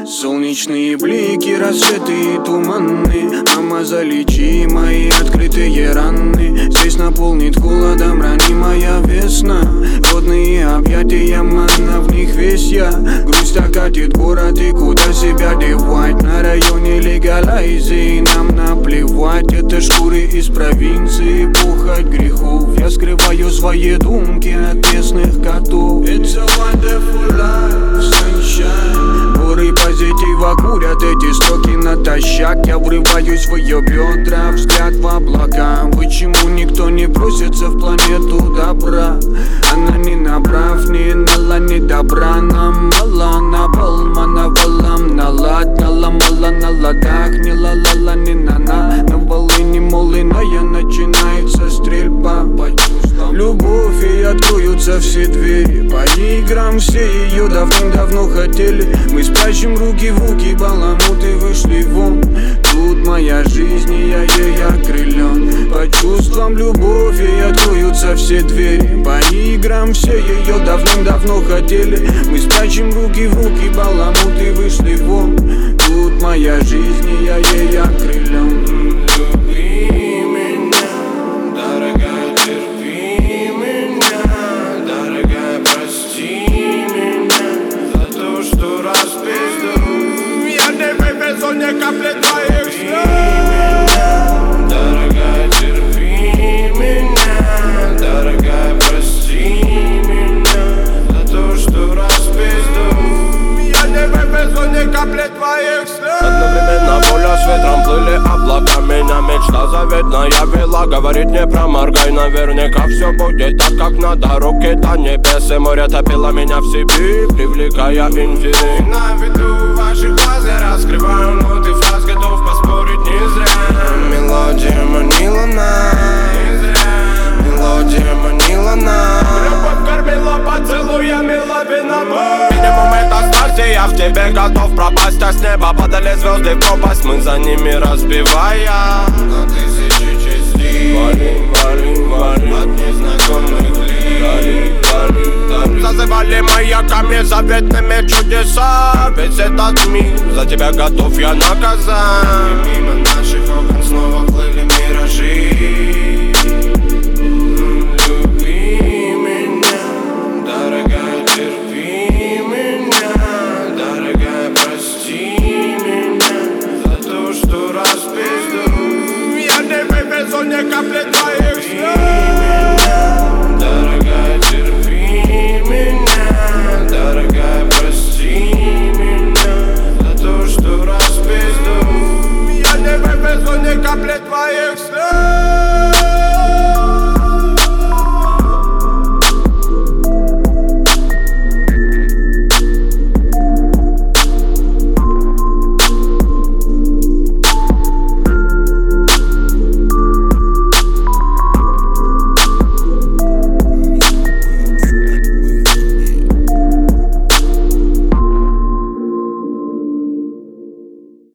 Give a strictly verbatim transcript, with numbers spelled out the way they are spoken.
Солнечные блики, рассветы и туманы. Мама, залечи мои открытые раны. Здесь наполнит холодом ранимая весна. Родные объятия, манна, в них весь я. Грусть окатит город, и куда себя девать? На районе легалайзи, и нам наплевать. Это шкуры из провинции, похоть грехов. Я скрываю свои думки от местных котов. It's a wonderful life, sunshine. Горы позитива курят эти строки натощак. Я врываюсь в ее бедра, взгляд в облака. Почему никто не просится в планету добра? Она не набрав, не нала, не добра. Нам мало, набалмана, валам, налад, наламала на ладах. Не ла-ла-ла, не на-на, на волыне молыная начинается стрельба. Любовь, и откроются все двери. По играм все ее давным-давно хотели. Мы спрячем руки в руки, баламуты вышли вон. Тут моя жизнь, и я ей окрылен. По чувствам любовь, и откроются все двери. По играм все ее давным-давно хотели. Мы спрячем руки в руки, баламуты вышли вон. Тут моя жизнь, и я ей окрылен. Не капли твоих слез. Дорогая, терпи меня. Дорогая, прости меня за то, что распизду. Я не вывезу ни капли твоих слез. Одновременно воля с ветром плыли облака. Меня мечта заветная вела. Говорит, не проморгай, наверняка все будет так, как надо. Руки-то небес и море топило меня в себе, привлекая интерес. На виду ваших глаз я раскрываю ноты фраз, готов поспорить не зря. Мелодия манила нас, мелодия манила нас. Любовь кормила поцелуями, лавина. Минимум это старт, и я в тебе готов пропасть. А с неба падали звезды в пропасть, мы за ними разбивая На тысячи частей валим, валим, валим от незнакомых лиц. Зазывали маяками заветными чудеса. Весь этот мир за тебя готов я наказать. И мимо наших окон снова плыли миражи. Люби меня, Дорогая, терпи меня. дорогая, прости меня За то, что распизду. Я не вывезу ни капли твоих слез. Дорогая, терпи меня. Дорогая, прости меня за то, что распизду. Я не вывезу ни капли твоих слез.